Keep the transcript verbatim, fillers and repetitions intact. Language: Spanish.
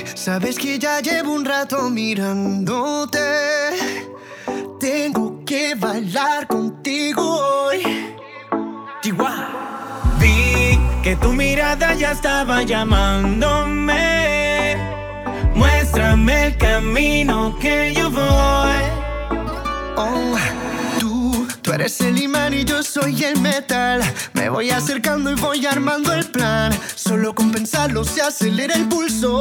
Sabes que ya llevo un rato mirándote. Tengo que bailar contigo hoy. Chihuahua. Vi que tu mirada ya estaba llamándome. Muéstrame el camino que yo voy. Oh, tú, tú eres el imán y yo soy el metal. Me voy acercando y voy armando el plan. Solo con pensarlo se acelera el pulso.